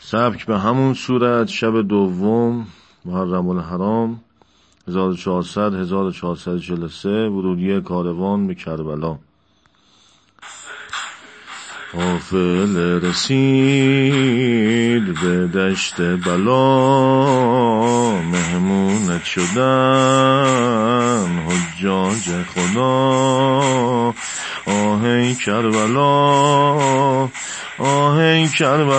سبک به همون صورت شب دوم محرم الحرام 1443 ورودی کاروان به کربلا. قافله رسید به دشت بلا، مهمونت شدن حجاج خدا. آهی کربلا، آهی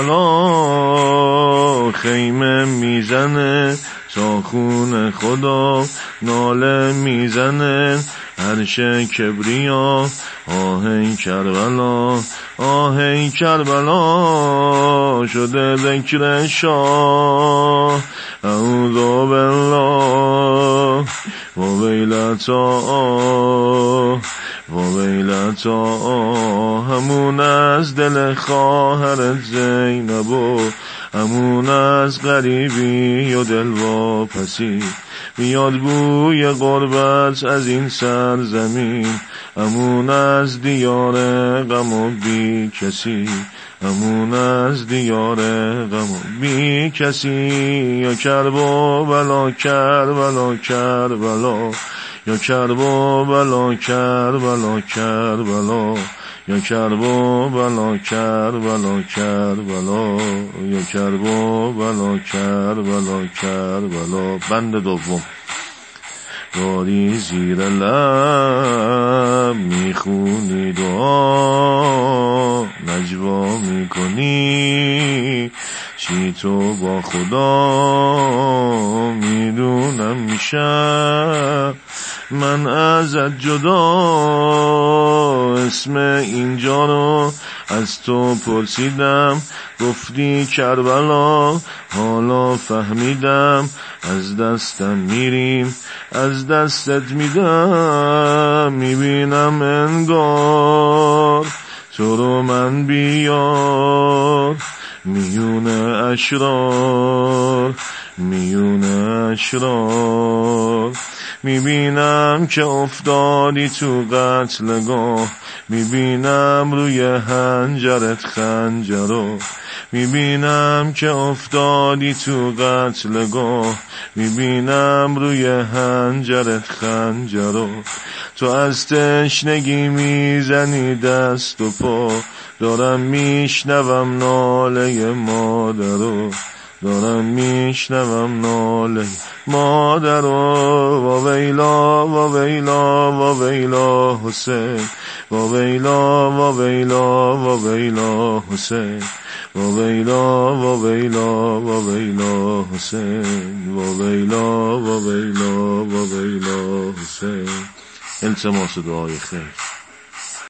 کربلا، خیمه میزنه تا خون خدا، ناله میزنه عرش کبریا. آهی کربلا، آهی کربلا، شده ذکر شاه. اعوذ بالله و ویلتا و ویلتا، همون از دل خواهرت زینب و همون از غریبی و دل واپسی. میاد بوی غربت از این سرزمین، همون از دیار غم و بی کسی، همون از دیار غم و بی کسی. یا کربلا کربلا کربلا، یا کربلا کربلا کربلا، یا کربلا کربلا کربلا، یا کربلا کربلا کربلا. بند دوم. داری زیر لب میخونی دعا، نجوا میکنی چی تو با خدا. میدونم میشم من ازت جدا، اسم اینجا رو از تو پرسیدم، گفتی کربلا، حالا فهمیدم از دستم میریم از دستت میدم. میبینم انگار تو رو من بیار، میون اشرار میون اشرار. میبینم که افتادی تو قتلگاه، میبینم روی حنجرت خنجرو. میبینم که افتادی تو قتلگاه، میبینم روی حنجرت خنجرو. تو از تشنگی میزنی دست و پا، دارم میشنوم ناله مادرو، دارم میشنوم ناله مادرو. و ویلا و ویلا و ویلا حسین، و ویلا و ویلا و ویلا حسین، و ویلا و ویلا و ویلا حسین، و ویلا و ویلا و ویلا حسین. التماس دعای خیر.